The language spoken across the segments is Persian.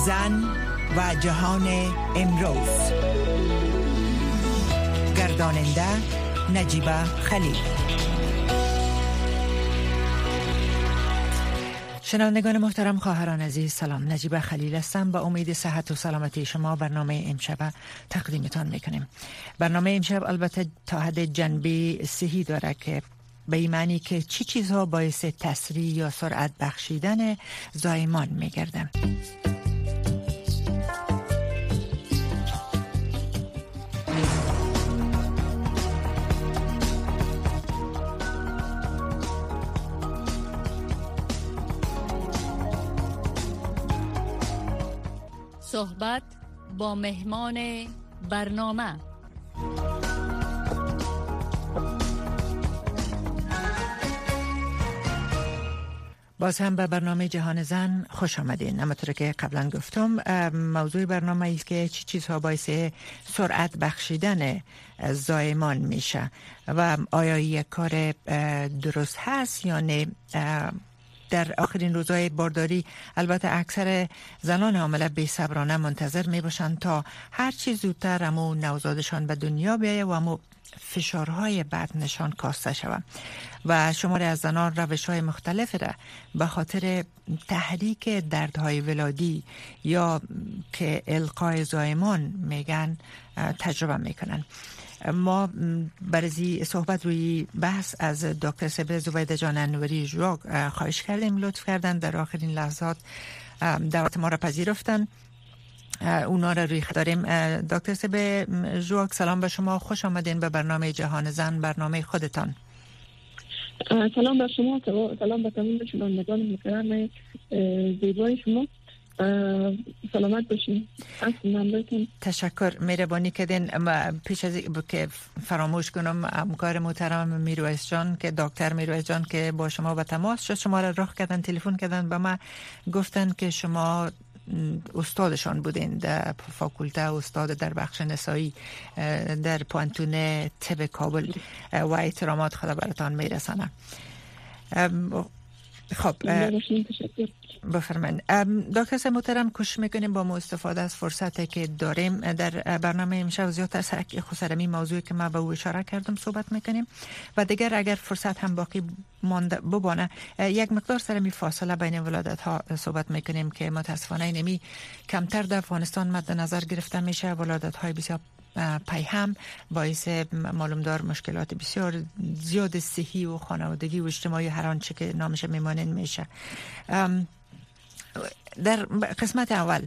زن و جهان امروز. گرداننده نجیبه خلیل. شنوندگان محترم، خواهران عزیز، سلام. نجیبه خلیل هستم. با امید صحت و سلامتی شما برنامه امشب تقدیمتان میکنیم. برنامه امشب البته تا حد جنبی صحی داره که به این معنی که چی چیزها باعث تسریع یا سرعت بخشیدن زایمان میگردن. صحبت با مهمان برنامه. باز هم به برنامه جهان زن خوش آمدین. همونطور که قبلا گفتم، موضوع برنامه است که چی چیزها باعث سرعت بخشیدن زایمان میشه و آیا یک کار درست هست یا نه. در آخرین روزهای بارداری البته اکثر زنان حامله بی‌صبرانه منتظر می باشند تا هر چی زودتر امو نوزادشان به دنیا بیایه و امو فشارهای بدنشان کاسته شود و شماری از زنان روش‌های مختلف را به خاطر تحریک دردهای ولادی یا که القای زایمان میگن تجربه میکنن. ما برای صحبت روی بحث از دکتر سبل زبیده جان انوری ژواک خواهش کردیم. لطف کردن در آخرین لحظات دعوت ما را پذیرفتن. اونا را روی خط داریم. دکتر سبل ژواک، سلام به شما، خوش آمدین به برنامه جهان زن، برنامه خودتان. سلام به شما، سلام به تمام شنوندگان محترم زیبای شما. سلامت باشین. تشکر، مهربانی کردین. پیش از که فراموش کنم، همکار محترم میرویس جان که دکتر میرویس جان که با شما به تماس شد، شما را راه کردن، تلفن کردن به ما، گفتن که شما استادشان بودین در فاکولته، استاد در بخش نسایی در پانتون طب کابل و احترامات خدا براتان میرسانم. خب بفرمایید. دکتر محترم، کوشش میکنیم با ما استفاده از فرصتی که داریم در برنامه امشب زیادتر سر خسرمی موضوعی که ما به او اشاره کردم صحبت میکنیم و دیگر اگر فرصت هم باقی مانده ببانه یک مقدار سر می فاصله بین ولادت ها صحبت میکنیم که متاسفانه نمی کمتر در افغانستان مد نظر گرفته میشه. ولادت های بسیار پیهم باعث معلومدار مشکلات بسیار زیاد صحی و خانوادگی و اجتماعی هر آنچه که نامش میمانند میشه. در قسمت اول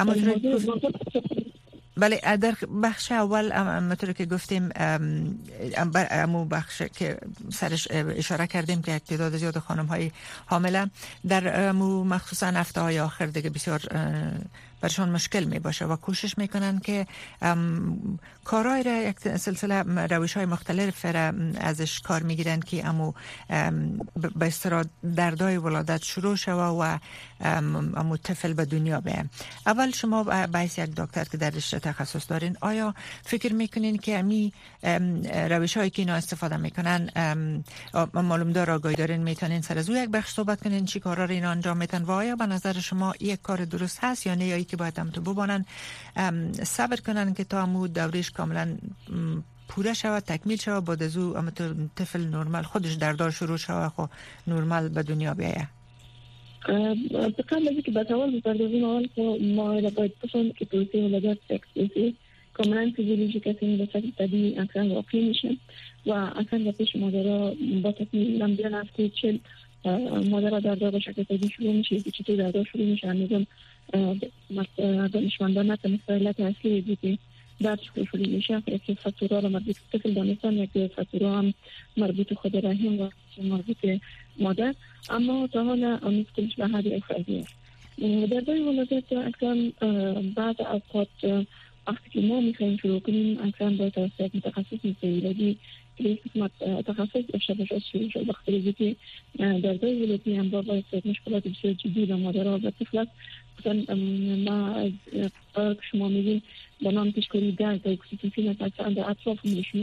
بله، در بخش اول همونطور که گفتیم امو بخش که سرش اشاره کردیم که تعداد زیاد خانم های حامله در مخصوصا هفته های آخر دیگه بسیار برشان مشکل می باشه و کوشش میکنن که کارهای را یک سلسله روش های مختلف را ازش کار میگیرن که امو به اصطلاح دردهای ولادت شروع شوه و امو طفل به دنیا بیه. اول شما باعث یک دکتر که در رشته تخصص دارین، آیا فکر میکنین که امی روش هایی که اینا استفاده میکنن معلوم دار آگاهی دارین میتونین سر از او یک بخش صحبت کنین چی کارا رو اینا انجام میتن و آیا به نظر شما یک کار درست هست یا نه، یا که باید هم تو ببانن صبر کنن که تا همون دورش کاملا پوره شود، تکمیل شود، بعد از او هم طفل نرمال خودش دردار شروع شود خو نرمال به دنیا بیایه؟ قبل از اینکه به سوال بپردازیم، اول ما باید بفهمیم که پروسه ولادت پروسه کاملا فیزیولوژیک است، به شکل طبیعی اصلا واقع میشه و اصلا در پیش مادرها با تکمیل لمبیان هفته 40 مادرها دردار به شکل طبیعی شروع میشه. که چطور دردار شروع میشه هنوزم دانشمندان نتونسته علت اصلی دیگه درد شروع میشه. یکی فاکتورها را مربوط به طفل دانستن، یکی فاکتورها هم مربوط خود رحم و مربوط مادر، اما تا حالا آمیز کلش به حد افرادی است. دردهای ولادت اکثر بعض اوقات وقتی که ما میخواییم شروع کنیم اکثر باید توسط یک متخصص مثل ولادی که یک قسمت تخصص داشته باشه شروع شد. وقتی که دردهای ولادی هم باید مشکلات بسیار جدی به مادرها و طفل است. مثلا ما از شما میگیم به نام پیشکاری درد اکسیتوسین اکثر در اطراف میشیم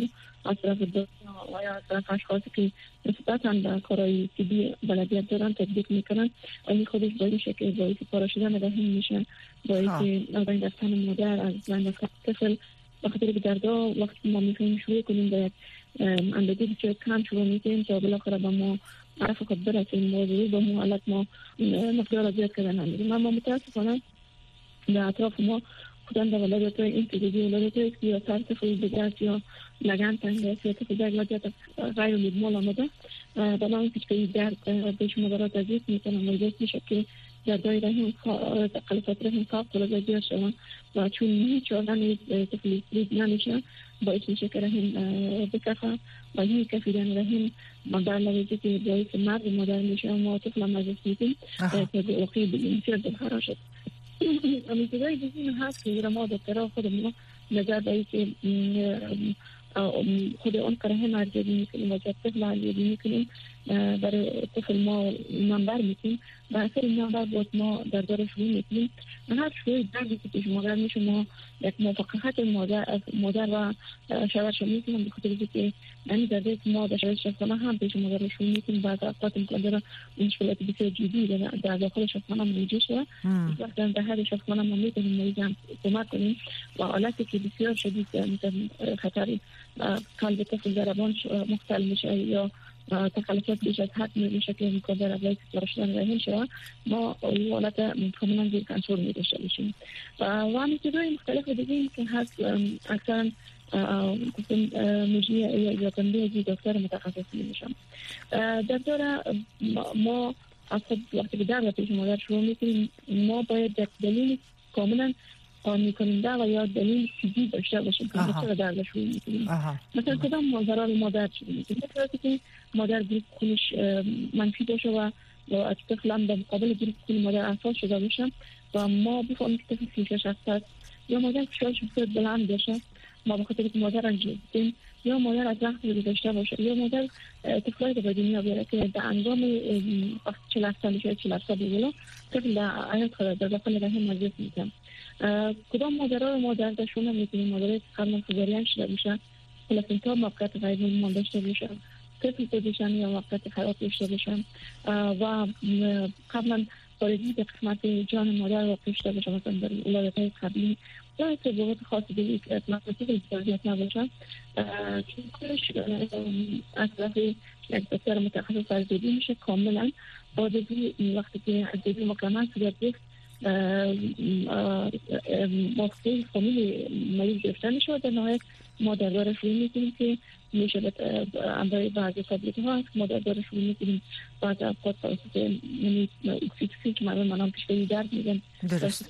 از طرف دکتر و یا از طرف اشخاصی که نسبتاً به کارهای طبی بلدیت دارن تطبیق میکنن این خودش باعث که باعث پاره شدن رحم میشه، باعث از بین رفتن مادر، از بین رفتن طفل. بخاطر که دردا وقتی ما میخوایم شروع کنیم باید اندازه بسیار کم شروع میکنیم تا بالاخره به ما عرف خود برسیم موضوعی به ما حالت ما مقدار زیاد کردن همیم. اما متاسفانه در اطراف ما خودن در ولادت این تجدیدی ولادت است که یا سر طفل بگرد یا لگن تنگ است یا طفل در ولادت غیر مدمال آمده بنابراین که درد به شما برات عزیز میکنم موجود میشه که دردای رحم قلفت رحم صاف طلبه زیاد شوند و چون هیچ آدمی طفل سلید نمیشه باعث میشه که رحم بکفه و این کفیدن رحم مادر لویزی که باعث مرد مادر میشه و طفل هم عزیز میکنیم که به اوقی بسیار دلخرا شد. امیدواری دیگه هست که ما دکترها خودمون نظر دایی که خود اون کاره هم ارزیابی میکنیم و طفل ارزیابی میکنیم برای طفل ما نمبر میکنیم و اثر نمبر بود ما در دار شروع میکنیم و هر شروع دردی که پیش مادر میشه ما یک موافقت مادر و شوهرش میکنیم بخاطر که یعنی دردی که ما در شخصانه هم پیش مادر شروع میکنیم بعد اوقات مقدره مشکلات بسیار جدی در داخل شخصانه موجود شده وقتی در هر شخصانه ما میتونیم مریض کمک کنیم و حالتی که بسیار شدید مثل خطر قلب طفل ضربان مختل میشه یا تخلفات بیش از حد میشه که مقدار از فرشتن رحم شود ما این حالت کاملا زیر کنترل می‌داشته باشیم و همین چیزهای مختلف دیگه که هست اکثرا مجموعه یا تنبیه دکتر متخصص میشم در دوره ما اصلا وقتی که در پیش مادر شروع میکنیم ما باید یک دلیل کاملا قانونی کننده و یا دلیل طبی داشته باشیم که چرا درد شروع میکنیم. مثلا کدام ماجرا مادر شروع میکنیم مثلا که مادر گروپ خونش منفی باشه و از طفل هم در مقابل گروپ خون مادر اساس شده باشه و ما بفهمیم که طفل فیشش هست یا مادر فشارش بسیار بلند باشه ما بخاطر که مادر انجام بدیم یا مادر از وقت گذشته باشه یا مادر طفلای رو به دنیا بیاره که در انجام وقت 40 سالشه 40 سال دیگه طفل در حیات خود در داخل رحم مجلس میکنم کدام مادرها رو ما دردشون میکنیم مادرهای که قبلا سزارین شده باشن پلاسنتا موقعیت غیر مامان داشته باشن طفل بودشن یا موقعیت خراب داشته باشن و قبلا خارجی به قسمت جان مادر واقع شده باشن مثلا در ولادت‌های قبلی یا اتفاقات خاصی دیگه که مقصدی بسیاریت نباشن که کلش از طرف یک دکتر متخصص ارزیابی میشه کاملا بعدی وقتی که ارزیابی مکمل صورت گرفت موافقه فامیل مریض گرفته میشه و در نهایت ما در دار شروع میکنیم که میشه اندازه بعضی تابلت ها هست ما در دار شروع میکنیم بعد از خود توسط اکسیتوسین که مردم منام کشوری درد میگن درست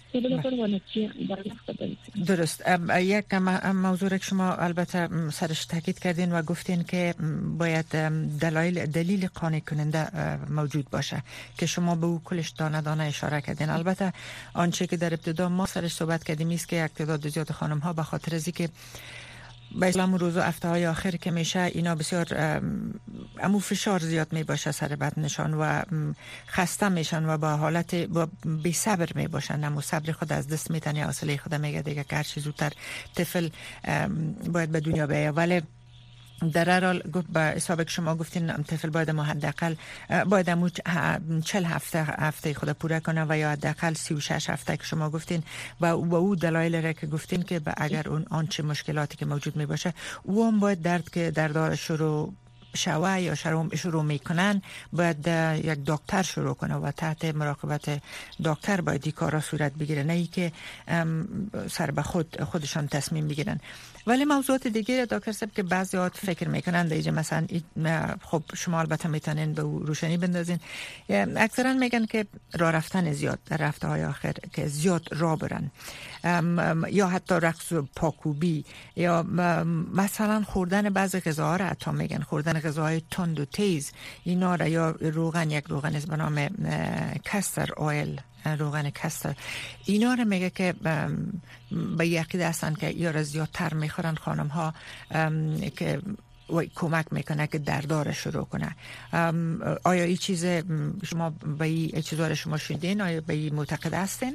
درست. یک موضوع که شما البته سرش تاکید کردین و گفتین که باید دلیل قانع کننده موجود باشه که شما به او کلش دانه دانه اشاره کردین. البته آنچه که در ابتدا ما سرش صحبت کردیم است که یک تعداد زیاد خانم ها به خاطر از اینکه به اسلام روز و هفته های آخر که میشه اینا بسیار امو فشار زیاد می باشه سر بدنشان و خسته میشن و با حالت بی صبر می باشن امو صبر خود از دست میتنه حوصله خود میگه دیگه که هر چیز زودتر طفل باید به دنیا بیاید ولی در هر حال به حساب که شما گفتین طفل باید حداقل باید 40 هفته خود پوره کنه و یا حداقل 36 هفته که شما گفتین و او دلایل را که گفتین که اگر اون آنچه مشکلاتی که موجود می باشه او هم باید درد که دردار شروع شوه یا شروع میکنن باید یک دکتر شروع کنه و تحت مراقبت دکتر باید این کارا صورت بگیره نه ای که سر به خودشان تصمیم بگیرن. ولی موضوعات دیگه دکتر صاحب که بعضیات فکر میکنن دیگه مثلا خب شما البته میتونین به روشنی بندازین اکثرا میگن که راه رفتن زیاد در رفته های آخر که زیاد راه برن یا حتی رقص و پاکوبی یا مثلا خوردن بعضی غذاها را حتی میگن خوردن غذاهای تند و تیز اینا را یا یک روغن به نام کستر اویل روغن کستر اینا رو میگه که به یقین هستن که یا را زیادتر میخورن خانم ها که کمک میکنه که دردار شروع کنه. آیا این چیز شما به این چیزها شما شدین؟ آیا به این معتقد هستین؟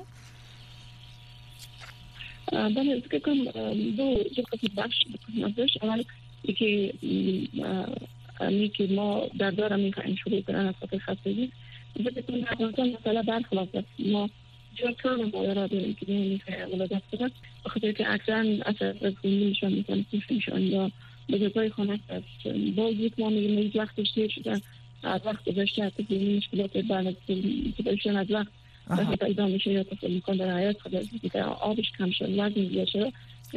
بله فکر کنم دو قسمت بخش اول که ما در دارم میخوایم شروع کنن از خاطر خستگی بکنم در افغانستان مثلا برخلاف است. ما جای کار مادرها داریم که نمیخوایم ولادت کنن بخاطر که اکثرا اثر از خونیشان میکنن کیفشان یا به جای خانه است. با یک ما میگیم هیچ وقتش دیر شده از وقت گذشته حتی که مشکلات بعد که از وقت پیدا میشه یا طفل میکن در حیات خود که آبش کم شد وزن زیاد شد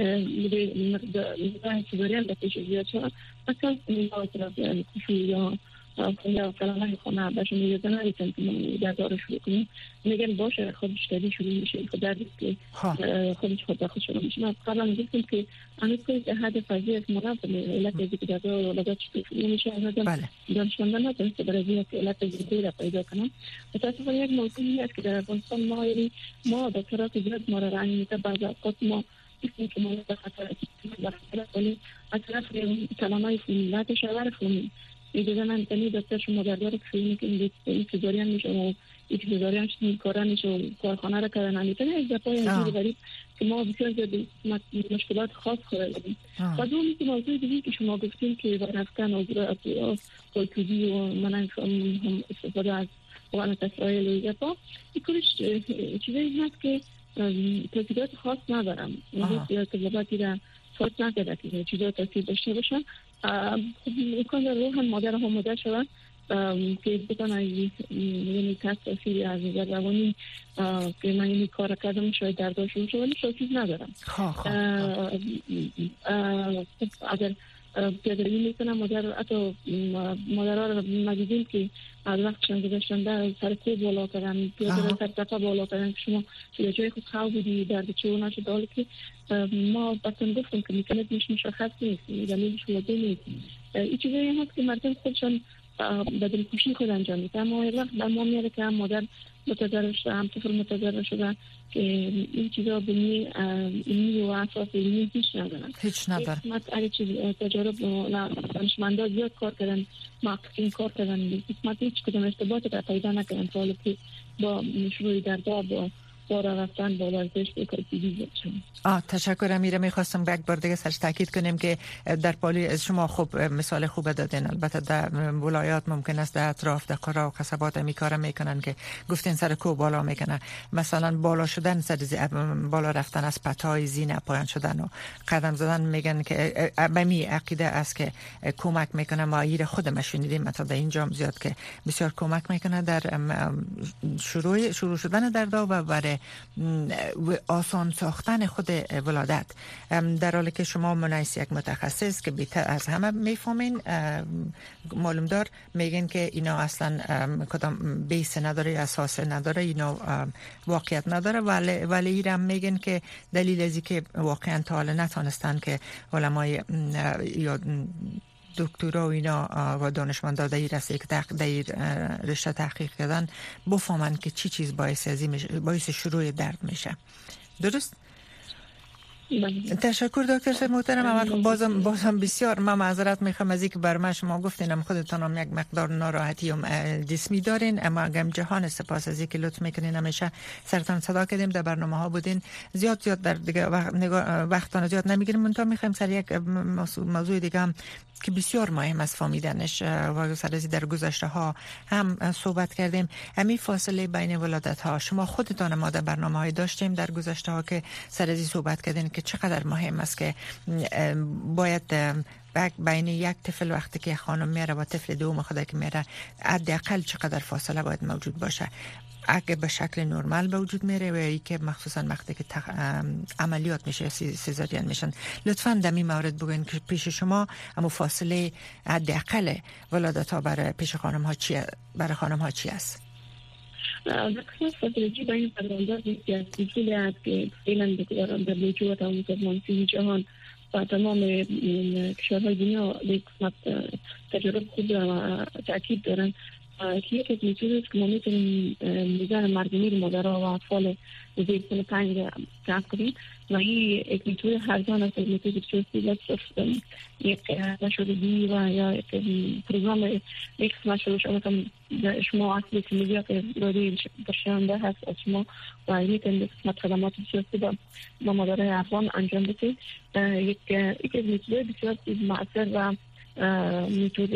مقدار سیگاریان در پیش زیاد شد مثلا نیاز را کشو یا فلانه خانه باشون میگه نریتن که من در داره شروع کنیم میگن باشه خودش کردی شروع میشه خود دردی که خودش خود داخل شروع میشه من قبلا میگفتم که هنوز کنید هدف فضی از مرد علت ازی که در داره ولادت شروع میشه دانشمندان ندارست برای که علت ازی را پیدا کنم متاسفانه یک موضوعی است که در افغانستان ما دکترات زیاد ما را رنگ میده بعض اوقات ما اسمی که ما را خطر ولی از طرف کلامای ملت شور خونی ایده من تنی دکتر شما در داره که این سیزاریان میشه و این سیزاریان کاران میشه و کارخانه را کردن میتونه از دفعه اینجوری برید که ما بسیار زیاد مشکلات خاص خوردیم و دومی که موضوع دیگه که شما گفتیم که برفتن از خودکوزی و من هم استفاده از قوانت اسرائیل و ایجابا این کلش چیزایی هست که تاثیرات خاص ندارم یا تبلیغاتی را خاص نکرده که چیزا تاثیر داشته باشن امکان داره روحاً مادر هم مادر شدن که بکنن یعنی تاثیری از نظر روانی که من این کار کردم شاید درداشون شد ولی شاید چیز ندارم اگر پیاده‌روی میکنم مادرها رو مدیدیم که از وقتشان گذاشتن در سر کوه بالا کردن پیاده سر تپه بالا کردن که شما توی جای خود خواه بودی درد چه و نشد حالی که ما بطن گفتم که میکنه مشخص نیست دلیلش واضح نیست این چیزایی هست که مردم خودشان بدل کشی خود انجام میده اما یک وقت در ما میاره که هم مادر متضرر شده هم طفل متضرر شده که این چیزا بنی علمی و اساس علمی هیچ ندارن اگه چیز تجارب دانشمندا زیاد کار کردن محققین کار کردن قسمت هیچ کدوم ارتباط را پیدا نکردن تا حالا که با شروع دردا با بارا رفتن با ورزش بکار دیدی تشکر امیره. میخواستم یک بار دیگه سرش تاکید کنیم که در پالی از شما خوب مثال خوب دادین. البته در ولایات ممکن است در اطراف در قرا و قصبات می کار میکنن که گفتین سر کو بالا میکنن مثلا بالا شدن سر بالا رفتن از پتای زینه پایین شدن و قدم زدن میگن که به می عقیده است که کمک میکنه. ما ایر خودم شنیدیم مثلا در اینجا زیاد که بسیار کمک میکنه در شروع شدن دردا و برای آسان ساختن خود ولادت در حالی که شما منیس یک متخصص که بیشتر از همه میفهمین معلوم دار میگن که اینا اصلا کدام بیس نداره اساس نداره اینا واقعیت نداره ولی ایرم میگن که دلیل ازی که واقعا تا حالا نتونستن که علمای یا دکترا و اینا و دانشمندا در این رسته که در رشته تحقیق کردن بفهمن که چی چیز باعث شروع درد میشه. درست؟ تشکر دکتر محترم. بازم بسیار من معذرت میخوام از اینکه برام شما گفتین خودتون هم یک مقدار ناراحتی جسمی دارین اما اگم جهان سپاس از اینکه لطف میکنین همیشه سرتان صدا کردیم در برنامه ها بودین زیاد در دیگه وقتان زیاد نمیگیریم منتها میخوایم سر یک موضوع دیگه هم که بسیار مهم است فهمیدنش و سرازی در گذشته ها هم صحبت کردیم. همین فاصله بین ولادت ها شما خودتان ما در برنامه های داشتیم در گذشته ها که سرازی صحبت کردین که چقدر مهم است که باید بین یک طفل وقتی که خانم میره و طفل دوم خود که میره حداقل چقدر فاصله باید موجود باشه اگه به شکل نرمال به وجود میره و ای که مخصوصا وقتی که عملیات میشه سیزارین میشن. لطفاً در این مورد بگوین که پیش شما اما فاصله حداقل ولادت ها برای پیش خانم ها چیه برای خانم ها چی است؟ دکتر فاصله بین پرونداز یک اصولی است که فعلا در WHO و منظمه جهان و تمام کشورهای دنیا به قسمت تجربه خود و تأکید دارن که یک از میتونه که ما میتونیم میزان مرگومیر مادرها و اطفال زیر سن 5 کم کنیم و این یک میتونه هرزان است. میتونه چوستی لطف یک نشدگی و یا یک پروگرام یک مشروع شما اصلی که میگه که داری برشنده هست از شما و میتونید قسمت خدمات چوستی با مادرهای افغان انجام بدید. یک از میتونه بسیار مؤثر و میتود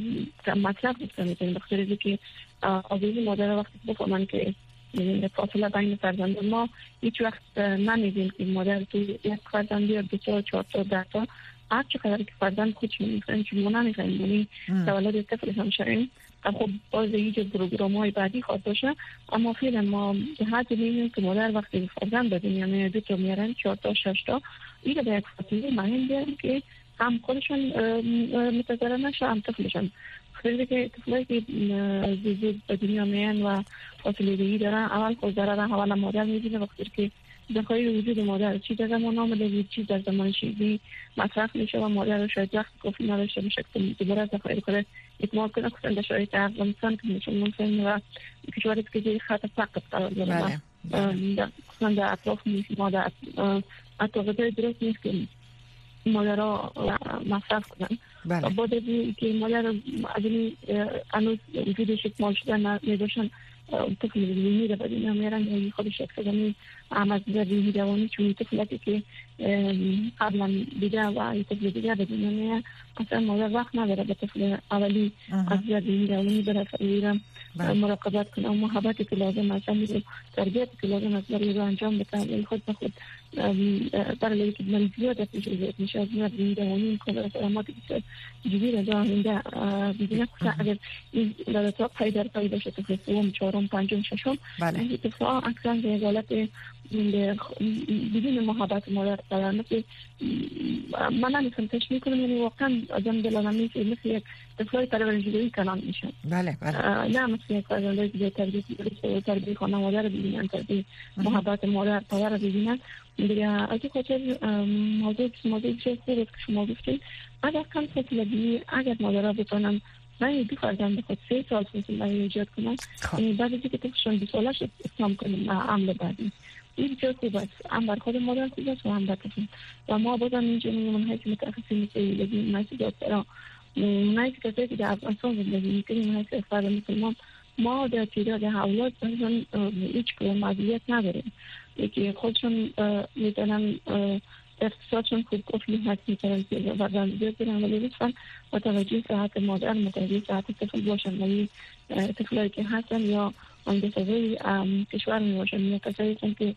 مطلب میتونیم بخاطر از که آزادی مادر وقتی بفهمن که فاصله بین فرزند ما هیچ وقت نمیدیم که مادر تو یک فرزند یا 2 تا 4 تا 10 تا هر چقدر که فرزند خودش میخواین چون ما نمیخوایم یعنی تولد طفل هم شویم. خب باز اینجا پروگرام‌های بعدی خواهد باشه اما فعلا ما به حد میبینیم که مادر وقتی فرزند به دنیا میاره 2 تا میارن 4 تا 6 تا این به یک فاصله مهم بیارن که هم خودشون متضرر نشه هم طفلشون. خیلی که طفلی که زود به دنیا میان و فاصله دیگی دارن اول خود ضرر اول مادر میبینه وقتی که دخیل وجود مادر چی در زمان آمده چی در زمان شیدی مصرف میشه و مادر رو شاید وقت کافی نداشته باشه که دوباره دخیل کنه اعتماد کنه خصوصا در شرایط افغانستان که میشون ممکن و کشوری که زیر خط فقر قرار داره خصوصا در اطراف ما در اطراف درست نیست که مادرها مصرف کنن. بله. بعد از که مادر از این هنوز وجودش اکمال شده نداشتن طفل میره و دنیا میرن و خودش اکسادمی عمد زدی دوانی چون طفلتی که قبلا دیده و طفل دیگه به دنیا میره اصلا مادر وقت نداره به طفل اولی از زدی دوانی بره فریرم مراقبت کنه و محبتی که لازم است و تربیتی که لازم است برای رو انجام بده خود به خود برای که من زیادت میشه از زدی دوانی کنه سلاماتی که جدی را دارنده بیدینه خصوصا اگر این لادتا پیدا شد طفل سوم چهارم پنجم ششم این اتفاق اکثر به حالت بدون محبت مادر دارن مثل من نمیتونم تشبیه کنم یعنی واقعا آدم دلانم نیست مثل یک طفلای پرورش‌دهی کلان میشن. بله نه مثل یک فرزندی که تربیت خانواده رو ببینن تربیت محبت مادر پدر رو ببینن. از این خاطر موضوع بسیار خوب است که شما گفتید اگر کم فاصلگی اگر مادرها بتونن من 2 فرزند خود 3 سال فاصله ایجاد کنن بعد از اینکه طفلشون 20 سالش اسلام کنن عمل بعدی این بسیار خوب است هم بر خود مادر خوب است و هم بر طفل و ما بازم اینجا من حیث متخصصین مثل من دکترا من کسی که در افغانستان زندگی میکنیم من حیث فرد مسلمان ما در تعداد اولاد هیچ معذوریت نداریم که خودشون میتونن اقتصادشون خوب کفلی هست میتونن که بردانجیت برن ولی لطفا متوجه صحت مادر متوجه صحت طفل باشن ولی طفلایی که هستن یا اندسازه کشور می باشن یا کسایی هستن که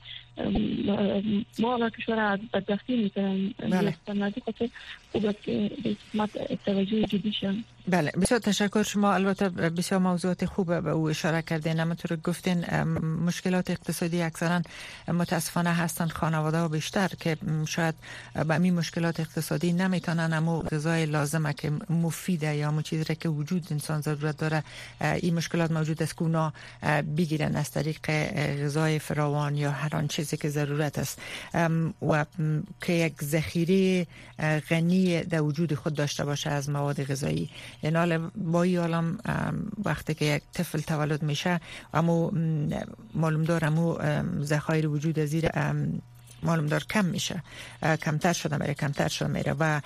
ما و کشور از بدبختی میتونن نزدیک خاطر خوب است که توجه جدی شن. بله بسیار تشکر. شما البته بسیار موضوعات خوب به او اشاره کردین همونطور گفتین مشکلات اقتصادی اکثرا متاسفانه هستن خانواده ها بیشتر که شاید با این مشکلات اقتصادی نمیتونن امو غذای لازمه که مفیده یا همون چیزی که وجود انسان ضرورت داره این مشکلات موجود است که اونا بگیرن از طریق غذای فراوان یا هر آن چیزی که ضرورت است و که یک ذخیره غنی در وجود خود داشته باشه از مواد غذایی. یعنی با این عالم وقتی که یک طفل تولد میشه اما معلوم داره امو ذخایر وجود از زیر معلوم دار کم میشه کمتر شده میره و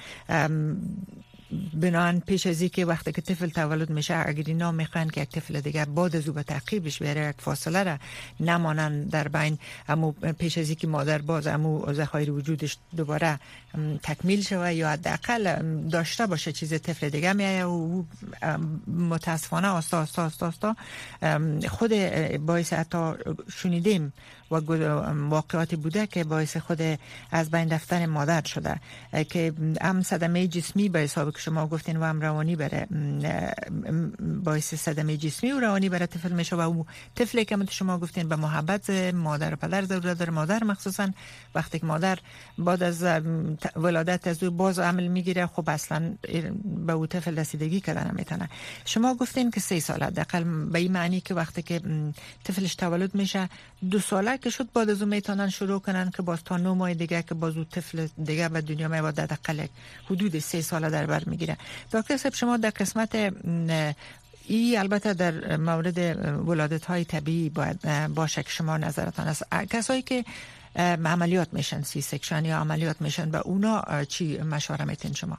بنان پیش از اینکه وقتی که طفل تولد میشه اگر اینا میخوان که یک طفل دیگه بعد از او به تعقیبش بره یک فاصله را نمانن در بین امو پیش از اینکه مادر باز امو ذخایر وجودش دوباره تکمیل شوه یا حداقل داشته باشه چیز طفل دیگه میایه و متاسفانه آستا خود باعث حتی شنیدیم و واقعاتی بوده که باعث خود از بین رفتن مادر شده که هم صدمه جسمی به حساب که شما گفتین و هم روانی بره باعث صدمه جسمی و روانی بره طفل میشه و او طفلی که شما گفتین به محبت مادر و پدر ضرورت داره. مادر مخصوصا وقتی که مادر بعد از ولادت از او باز عمل میگیره خب اصلا به او طفل رسیدگی کردن نمیتونه. شما گفتین که 3 سال حداقل به این معنی که وقتی که طفلش تولد میشه 2 ساله که شد بعد از اون میتونن شروع کنن که باز تا 9 ماه دیگه که باز اون طفل دیگه به دنیا میاد حداقل حدود 3 سال در بر میگیره. دکتر صاحب شما در قسمت این البته در مورد ولادت های طبیعی باید باشه که شما نظرتان است. کسایی که عملیات میشن سی سکشن یا عملیات میشن و اونا چی مشوره میتین شما؟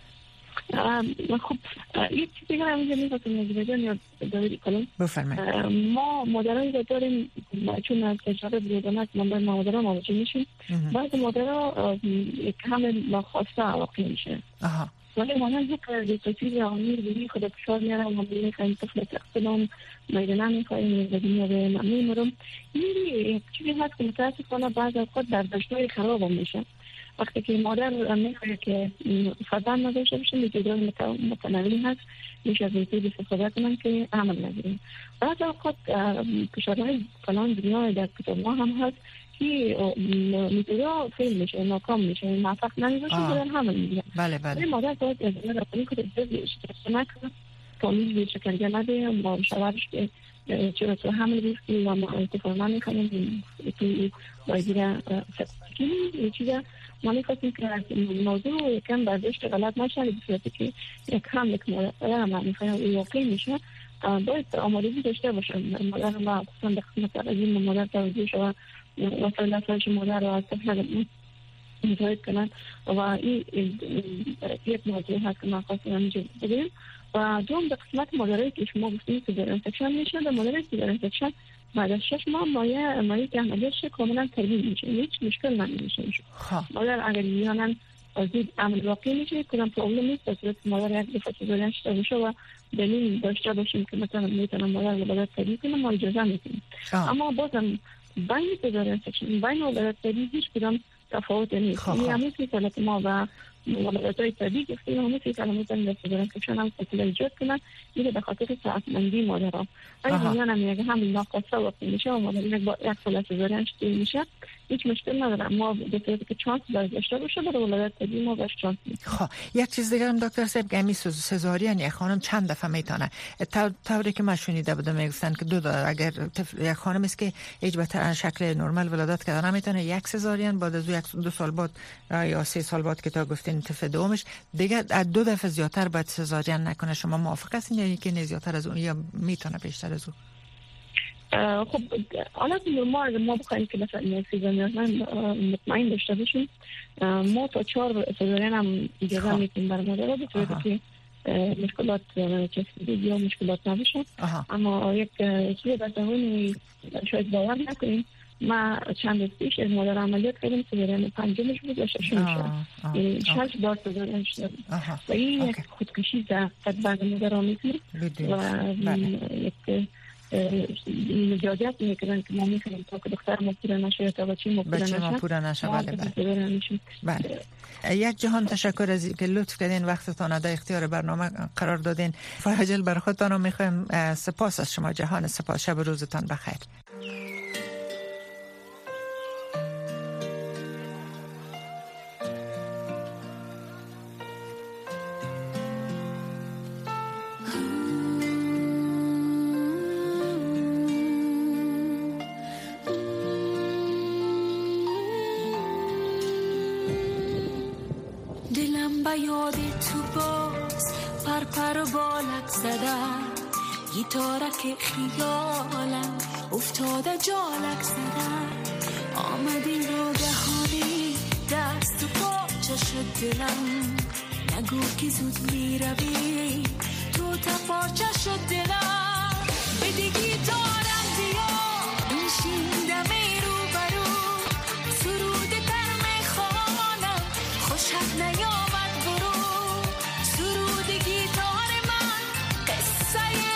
خب یک چیزی که همینجا میخواستم نگیردن یا داوری کنم بفرمایید. ما مادرایی رو داریم چون از تجربه بیادانت من باید مادرها مواجه میشیم. بعض مادرها یک حمل ناخواسته عواقی میشه ولی مانند یک دیکتاتوری آمیر بگی خود فشار میارم و همه میخوایم طفل تقصدم میدنه میخوایم و دنیا به ممنوع مرم. یک چیزی هست که متاسفانه بعض اوقات برداشتهای خراب هم میشه. وقتی که مادر میخواهد که فرزند نداشته باشه میتونید متنوعی هست میشه از ویتید استفاده کنن که عمل نگیریم. بعض اوقات کشورهای فلان دنیا در کتاب ما هم هست که میتودا فیل میشه ناکام میشه موفق نمیشه دارن حمل میگیرن. بله مادر باید از این رفتنی که اشتراک نکنه تامیز به شکرگه نده ما شوارش که چرا تو حمل بیستی و ما اتفاق نمیکنیم توی بایدیره یه چیزا ما میخواستیم که از موضوع یکم برداشت غلط نشه بسیارتی که یک حمل که مادر ما میخوایم واقعی میشه باید آمادگی داشته باشم. مادر ما خصوصا به قسمت رجیم مادر توجه شده وسایل افزایش مادر رو از طفل متوجه کنن و این یک موضوع هست که من خواستم همینجا بگیم. و دوم به قسمت مادرایی که شما گفتیم که در انفکشن میشه و مادرایی که در انفکشن بعد از 6 ماه مایه که عملیاتش کاملا ترمیم میشه هیچ مشکل نمیشه. مادر اگر میانن زود عمل واقعی میشه کدام پرابلم نیست از صورت مادر یک دفعه سزارین شده باشه و دلیل داشته باشیم که مثلا میتونم مادر ولادت طبیعی کنم ما اجازه میدیم. اما بازم بین سزارین انفکشن بین ولادت طبیعی هیچ کدام تفاوت نیست. یعنی همون که ما و ولادت‌های طبیعی گفتیم همون که میتونن در سزارین انفکشن هم فاصله ایجاد کنن میره به خاطر صحتمندی مادرها. اگه میانم یک همین ناخواسته واقع میشه و مادر با یک سال سزارین شده میشه هیچ مشکل نداره. ما به صورتی که چانس داشته باشه برای ولادت طبیعی ما باش چانس میدیم. یک چیز دیگه هم دکتر صاحب گمی سزارین یک خانم چند دفعه میتونه طوری که من شنیده بودم میگفتن که اگر یک خانم است که هیچ به شکل نرمال ولادت کرده نمیتونه یک سزارین بعد از یک 2 سال بعد یا 3 سال بعد که تا گفتین طفل دومش دیگه 2 دفعه زیاتر باید سزارین نکنه. شما موافق هستین یا اینکه زیاتر از اون یا میتونه بیشتر از اون؟ خب حالا نرمال ما بخوایم که مثلا سیزارین مطمئن داشته باشیم ما تا 4 سیزارین هم اجازه میدیم برای مادرها به صورتی که مشکلات چسبیدگی یا مشکلات نباشه. اما یک چیز در زمانی شاید باور نکنیم ما چند روز پیش از مادر عملیات کردیم سیزارین 5مش بود و 6مش یعنی 6 بار سیزارین شد و این یک خودکشی در بعض مادرها میکنه و یک مجازات میکنن که ما میخوایم تا که دختر مپوره نشه یا تا بچه مپوره نشه. بله. یک جهان تشکر از که لطف کردین وقتتان در اختیار برنامه قرار دادین. فاجل بر خودتان میخوایم سپاس از شما جهان. سپاس. شب روزتان بخیر. گیتارک خیالم افتاده جالک زدن آمدی ناگهانی دست و پاچه شد دلم نگو که زود میروی تو تپارچه شد دلم بده گیتارم بیا بنشین دمی رو برو سرود در میخوانم خوشت نیامد برو سرود گیتار من قصه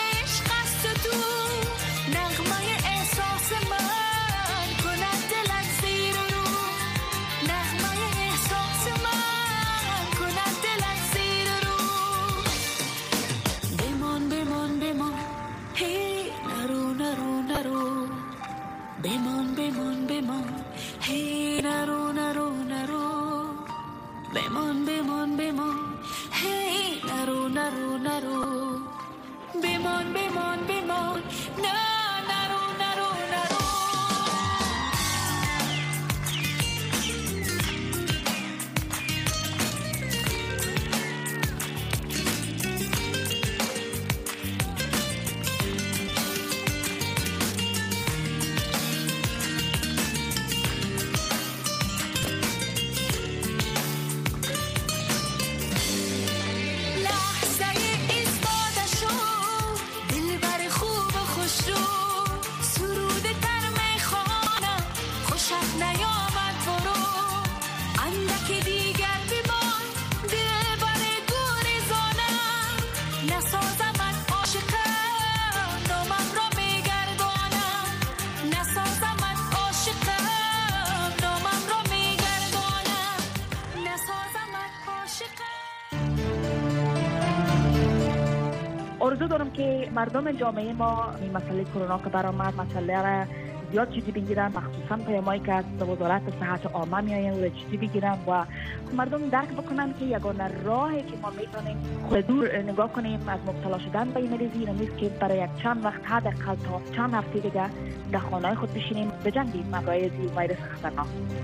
آرزو دارم که مردم جامعه ما این مسئله کرونا که برآمد مسئله را زیاد جدی بگیرن، مخصوصا پیامایی که از وزارت صحت عامه میآید و جدی بگیرن و مردم درک بکنن که یگانه راهی که ما میتونیم خود دور نگاه کنیم از مبتلا شدن به این مریضی نیست که برای یک چند وقت حداقل تا چند هفته دیگه در خانه‌های خود بشینیم بجنگیم مقایض ویروس خطرناک.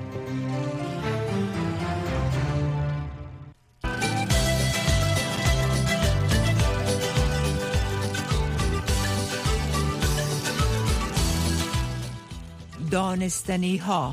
دانستنی ها.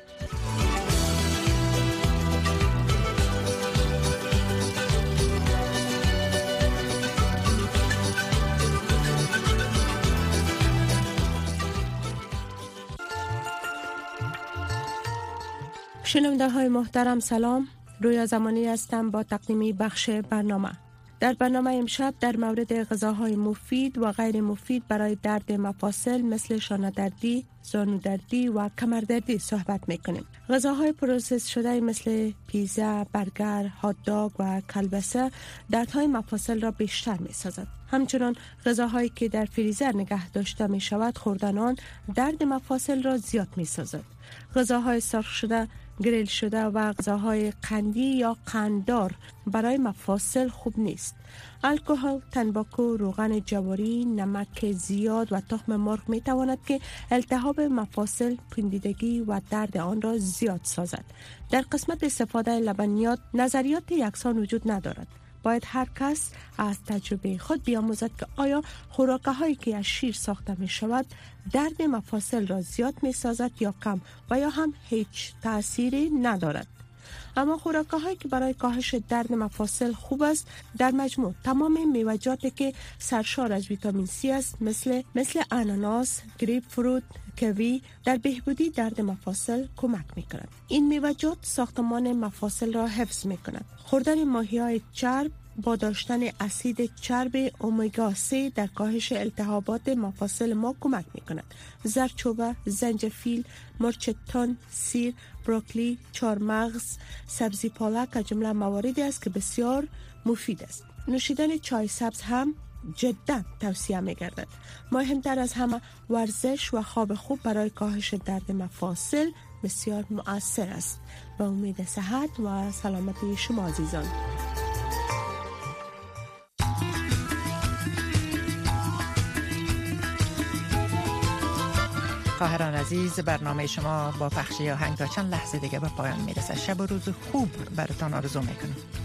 شنونده های محترم سلام، رویا زمانی هستم با تقدیمی بخش برنامه. در برنامه امشب در مورد غذاهای مفید و غیر مفید برای درد مفاصل مثل شانه دردی، زانو دردی و کمر دردی صحبت میکنیم. غذاهای پروسس شده مثل پیزا، برگر، هات داگ و کلبسه دردهای مفاصل را بیشتر میسازد. همچنان غذاهایی که در فریزر نگه داشته می شود خوردن آن درد مفاصل را زیاد میسازد. غذاهای سرخ شده، گریل شده و غذاهای قندی یا قنددار برای مفاصل خوب نیست. الکل، تنباکو، روغن جواری، نمک زیاد و تخم مرغ می تواند که التهاب مفاصل، پوسیدگی و درد آن را زیاد سازد. در قسمت استفاده لبنیات نظریات یکسان وجود ندارد. باید هر کس از تجربه خود بیاموزد که آیا خوراک‌هایی که از شیر ساخته می شود درد مفاصل را زیاد می سازد یا کم و یا هم هیچ تأثیری ندارد. اما خوراک‌هایی که برای کاهش درد مفاصل خوب است در مجموع تمام میوه‌جاتی که سرشار از ویتامین C است مثل اناناس، گریپ فروت، کیوی در بهبودی درد مفاصل کمک می‌کنند. این میوه‌جات ساختمان مفاصل را حفظ می‌کند. خوردن ماهی‌های چرب با داشتن اسید چرب امگا 3 در کاهش التهابات مفاصل ما کمک می‌کند. زردچوبه، زنجفیل، مرچ تن، سیر، بروکلی، چارمغز، سبزی پالک از جمله مواردی است که بسیار مفید است. نوشیدن چای سبز هم جدا توصیه می‌گردد. مهمتر از همه ورزش و خواب خوب برای کاهش درد مفاصل بسیار مؤثر است. با امید صحت و سلامتی شما عزیزان. خواهران عزیز، برنامه شما با پخش آهنگ تا چند لحظه دیگه به پایان میرسه. شب و روز خوب براتان آرزو میکنم.